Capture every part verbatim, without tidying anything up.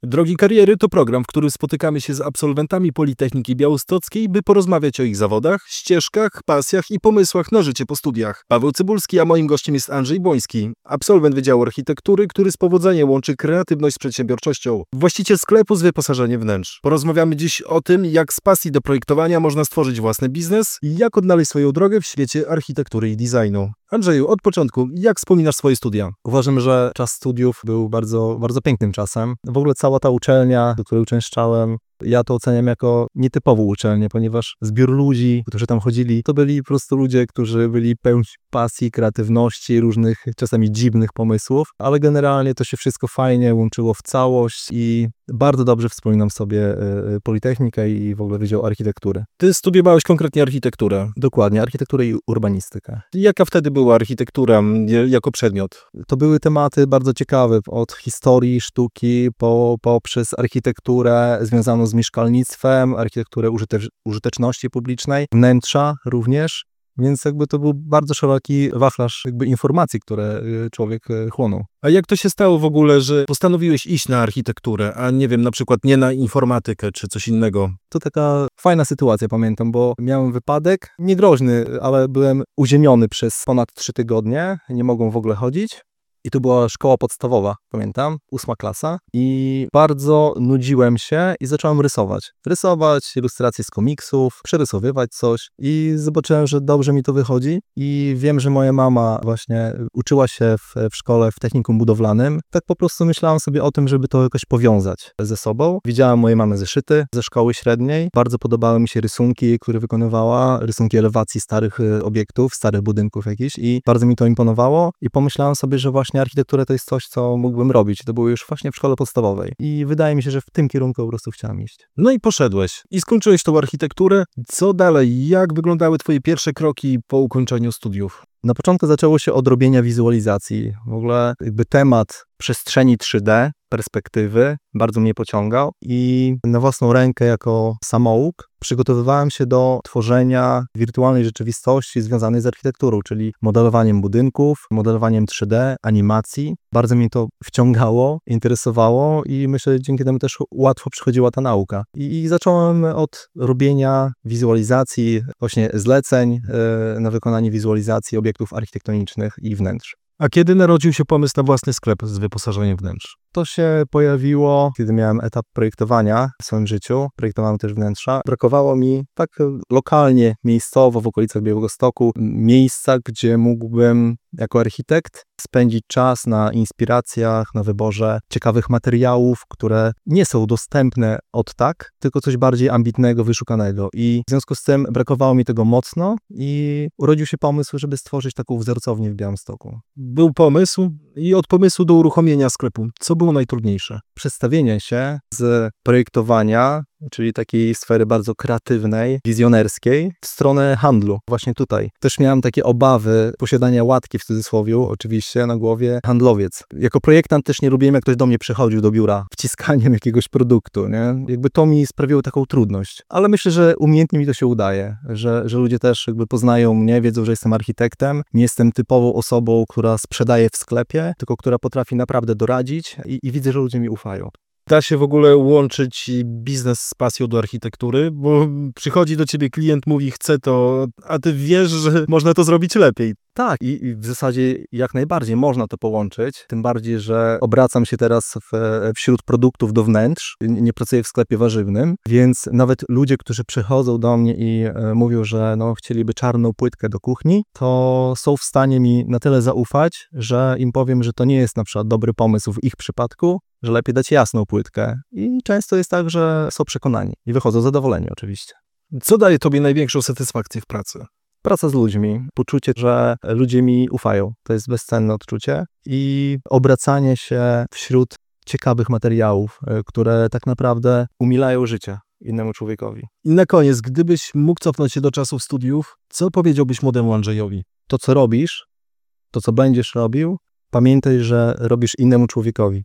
Drogi Kariery to program, w którym spotykamy się z absolwentami Politechniki Białostockiej, by porozmawiać o ich zawodach, ścieżkach, pasjach i pomysłach na życie po studiach. Paweł Cybulski, a moim gościem jest Andrzej Boński, absolwent Wydziału Architektury, który z powodzeniem łączy kreatywność z przedsiębiorczością. Właściciel sklepu z wyposażeniem wnętrz. Porozmawiamy dziś o tym, jak z pasji do projektowania można stworzyć własny biznes i jak odnaleźć swoją drogę w świecie architektury i designu. Andrzeju, od początku, jak wspominasz swoje studia? Uważam, że czas studiów był bardzo, bardzo pięknym czasem. W ogóle cała ta uczelnia, do której uczęszczałem, ja to oceniam jako nietypową uczelnię, ponieważ zbiór ludzi, którzy tam chodzili, to byli po prostu ludzie, którzy byli pełni pasji, kreatywności, różnych czasami dziwnych pomysłów, ale generalnie to się wszystko fajnie łączyło w całość i bardzo dobrze wspominam sobie Politechnikę i w ogóle Wydział Architektury. Ty studiowałeś konkretnie architekturę. Dokładnie, architekturę i urbanistykę. Jaka wtedy była architektura jako przedmiot? To były tematy bardzo ciekawe, od historii, sztuki, po, poprzez architekturę związaną z mieszkalnictwem, architekturę użyte- użyteczności publicznej, wnętrza również, więc jakby to był bardzo szeroki wachlarz jakby informacji, które człowiek chłonął. A jak to się stało w ogóle, że postanowiłeś iść na architekturę, a nie wiem, na przykład nie na informatykę czy coś innego? To taka fajna sytuacja, pamiętam, bo miałem wypadek, niegroźny, ale byłem uziemiony przez ponad trzy tygodnie, nie mogłem w ogóle chodzić. I to była szkoła podstawowa, pamiętam, ósma klasa i bardzo nudziłem się i zacząłem rysować. Rysować ilustracje z komiksów, przerysowywać coś i zobaczyłem, że dobrze mi to wychodzi i wiem, że moja mama właśnie uczyła się w, w szkole w technikum budowlanym. Tak po prostu myślałem sobie o tym, żeby to jakoś powiązać ze sobą. Widziałem mojej mamy zeszyty ze szkoły średniej. Bardzo podobały mi się rysunki, które wykonywała, rysunki elewacji starych obiektów, starych budynków jakichś i bardzo mi to imponowało i pomyślałem sobie, że właśnie architektura to jest coś, co mógłbym robić. To było już właśnie w szkole podstawowej. I wydaje mi się, że w tym kierunku po prostu chciałem iść. No i poszedłeś. I skończyłeś tą architekturę. Co dalej? Jak wyglądały twoje pierwsze kroki po ukończeniu studiów? Na początku zaczęło się od robienia wizualizacji. W ogóle jakby temat przestrzeni trzy D, perspektywy, bardzo mnie pociągał i na własną rękę jako samouk przygotowywałem się do tworzenia wirtualnej rzeczywistości związanej z architekturą, czyli modelowaniem budynków, modelowaniem trzy D, animacji. Bardzo mnie to wciągało, interesowało i myślę, że dzięki temu też łatwo przychodziła ta nauka. I, i zacząłem od robienia wizualizacji, właśnie zleceń yy, na wykonanie wizualizacji obiektów architektonicznych i wnętrz. A kiedy narodził się pomysł na własny sklep z wyposażeniem wnętrz? To się pojawiło, kiedy miałem etap projektowania w swoim życiu. Projektowałem też wnętrza. Brakowało mi tak lokalnie, miejscowo, w okolicach Białegostoku, miejsca, gdzie mógłbym jako architekt spędzić czas na inspiracjach, na wyborze ciekawych materiałów, które nie są dostępne od tak, tylko coś bardziej ambitnego, wyszukanego. I w związku z tym brakowało mi tego mocno i urodził się pomysł, żeby stworzyć taką wzorcownię w Białymstoku. Był pomysł i od pomysłu do uruchomienia sklepu. Co było najtrudniejsze? Przedstawienie się z projektowania, czyli takiej sfery bardzo kreatywnej, wizjonerskiej, w stronę handlu. Właśnie tutaj. Też miałem takie obawy posiadania łatki, w cudzysłowie, oczywiście, na głowie handlowiec. Jako projektant też nie lubiłem, jak ktoś do mnie przychodził do biura wciskaniem jakiegoś produktu, nie? Jakby to mi sprawiło taką trudność. Ale myślę, że umiejętnie mi to się udaje, że, że ludzie też jakby poznają mnie, wiedzą, że jestem architektem, nie jestem typową osobą, która sprzedaje w sklepie, tylko która potrafi naprawdę doradzić i, i widzę, że ludzie mi ufają. Da się w ogóle łączyć biznes z pasją do architektury, bo przychodzi do ciebie klient, mówi chce to, a ty wiesz, że można to zrobić lepiej. Tak, i, i w zasadzie jak najbardziej można to połączyć, tym bardziej, że obracam się teraz w, wśród produktów do wnętrz, nie, nie pracuję w sklepie warzywnym, więc nawet ludzie, którzy przychodzą do mnie i e, mówią, że no, chcieliby czarną płytkę do kuchni, to są w stanie mi na tyle zaufać, że im powiem, że to nie jest na przykład dobry pomysł w ich przypadku, że lepiej dać jasną płytkę i często jest tak, że są przekonani i wychodzą zadowoleni oczywiście. Co daje tobie największą satysfakcję w pracy? Praca z ludźmi, poczucie, że ludzie mi ufają, to jest bezcenne odczucie i obracanie się wśród ciekawych materiałów, które tak naprawdę umilają życie innemu człowiekowi. I na koniec, gdybyś mógł cofnąć się do czasów studiów, co powiedziałbyś młodemu Andrzejowi? To, co robisz, to, co będziesz robił, pamiętaj, że robisz innemu człowiekowi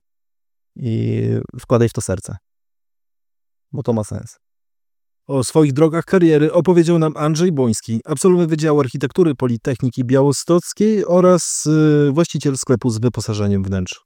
i wkładaj w to serce, bo to ma sens. O swoich drogach kariery opowiedział nam Andrzej Boński, absolwent Wydziału Architektury Politechniki Białostockiej oraz yy, właściciel sklepu z wyposażeniem wnętrz.